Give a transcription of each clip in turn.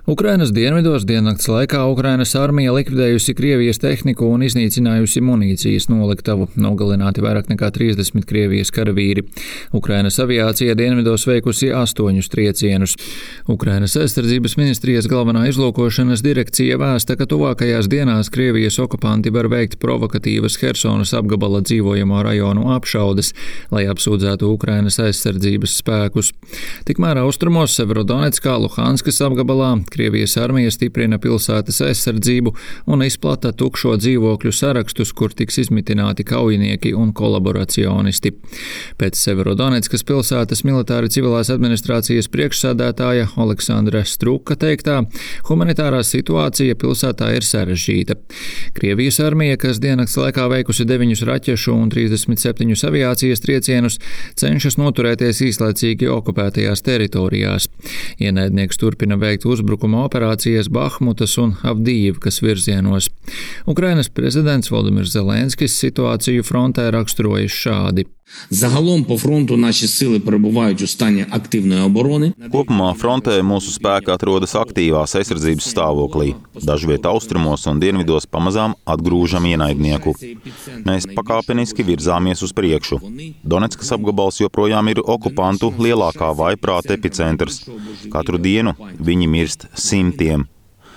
Ukrainas dienvidos diennakts laikā Ukrainas armija likvidējusi Krievijas tehniku un iznīcinājusi munīcijas noliktavu. Nogalināti vairāk nekā 30 Krievijas karavīri. Ukrainas aviācija dienvidos veikusi 8 triecienus. Ukrainas aizsardzības ministrijas galvenā izlūkošanas direkcija vēsta, ka tuvākajās dienās Krievijas okupanti var veikt provokatīvas Hersonas apgabala dzīvojamo rajonu apšaudes, lai apsūdzētu Ukrainas aizsardzības spēkus. Tikmēr austrumos Severodonetskā, Luhanskas apgabalā Krievijas armija stiprina pilsētas aizsardzību un izplata tukšo dzīvokļu sarakstus, kur tiks izmitināti kaujinieki un kolaboracionisti. Pēc Severodonetskas pilsētas militāri civilās administrācijas priekšsēdētāja Oleksandra Struka teiktā, humanitārā situācija pilsētā ir sarežģīta. Krievijas armija, kas diennakts laikā veikusi 9 raķešu un 37 aviācijas triecienus, cenšas noturēties īslaicīgi okupētajās teritorijās. Ienaidnieks turpina veikt uzbrukuma operācijas Bahmutas un Avdijivkas virzienos. Ukrainas prezidents Volodimirs Zelenskis situāciju frontē raksturojas šādi. Загалом по фронту наші сили перебувають у стані активної оборони. Kopumā frontē mūsu spēki atrodas aktīvās aizsardzības stāvoklī. Dažviet austrumos un dienvidos pamazām atgrūžam ienaidnieku. Mēs pakāpeniski virzāmies uz priekšu. Donetskas apgabals joprojām ir okupantu lielākā vājprāta epicentrs. Katru dienu viņi mirst simtiem.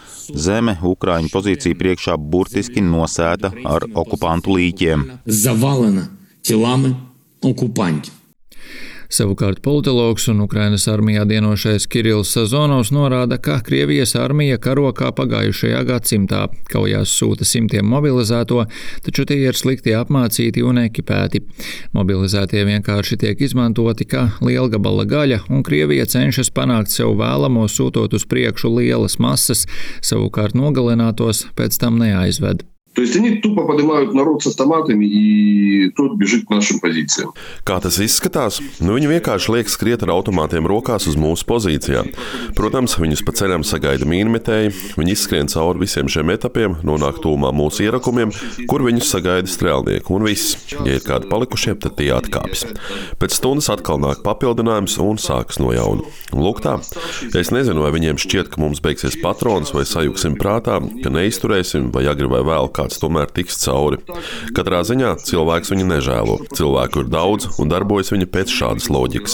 Zeme Ukraiņu pozīciju priekšā burtiski nosēta ar okupantu līķiem. Завалена тілами окупантів. Savukārt politologs un Ukrainas armijā dienošais Kirills Sazonovs norāda, ka Krievijas armija karo kā pagājušajā gadsimtā. Kaujās sūta simtiem mobilizēto, taču tie ir slikti apmācīti un ekipēti. Mobilizētie vienkārši tiek izmantoti kā lielgabala gaļa, un Krievija cenšas panākt sev vēlamo, sūtot uz priekšu lielas masas, savukārt nogalinātos pēc tam neaizved. То есть они тупо поднимают народ с автоматами, и тот бежит к нашим позициям. Kā tas izskatās? Viņi vienkārši liek skriet ar automātiem rokās uz mūsu pozīcijām. Protams, viņus pa ceļam sagaida mīnmetēji, viņi izskrien cauri visiem šiem etapiem, nonāk tūmā mūsu ierakumiem, kur viņus sagaida strēlnieki, un viss. Ja ir kādi palikušie, tad tie atkāpjas. Pēc stundas atkal nāk papildinājums un sākas no jauna. Lūk tā, es nezinu, vai viņiem šķiet, ka mums beigsies patrons, vai sajuksim prātā, ka neizturēsim, vai agri vai vēl kāds tomēr tiks cauri. Katrā ziņā cilvēks viņu nežēlo. Cilvēku ir daudz un darbojas viņa pēc šādas loģikas.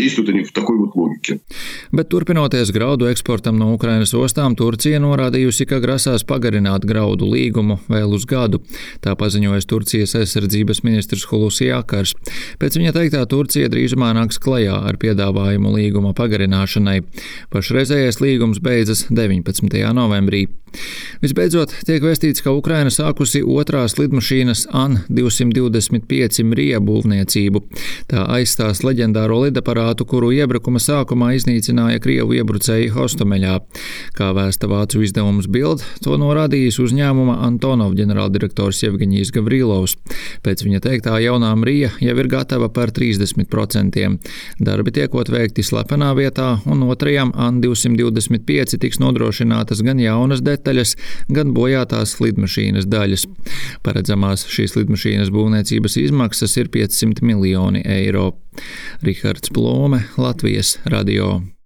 Bet turpinoties graudu eksportam no Ukrainas ostām, Turcija norādījusi, ka grasās pagarināt graudu līgumu vēl uz gadu. Tā paziņojas Turcijas aizsardzības ministrs Hulusi Akars. Pēc viņa teiktā Turcija drīzumā nāks klajā ar piedāvājumu līguma pagarināšanai. Pašreizējais līgums beidzas 19. novembrī. Visbeidzot, tiek vēstīts, ka Ukraina sākusi otrās lidmašīnas An-225 Mrija būvniecību. Tā aizstās leģendāro lidaparātu, kuru iebrukuma sākumā iznīcināja Krievu iebrucēji Hostomeļā. Kā vēsta vācu izdevums Bild, to norādījis uzņēmuma Antonov ģenerāldirektors Jevgeņijs Gavrilovs. Pēc viņa teiktā jaunā Mrija jau ir gatava par 30%. Darbi tiekot veikti slepenā vietā, un otrajam An-225 tiks nodrošinātas gan jaunas detaļas, gan bojātās lidmašīnas daļas. Paredzamās šīs lidmašīnas būvniecības izmaksas ir 500 miljoni eiro. Rihards Plome, Latvijas radio.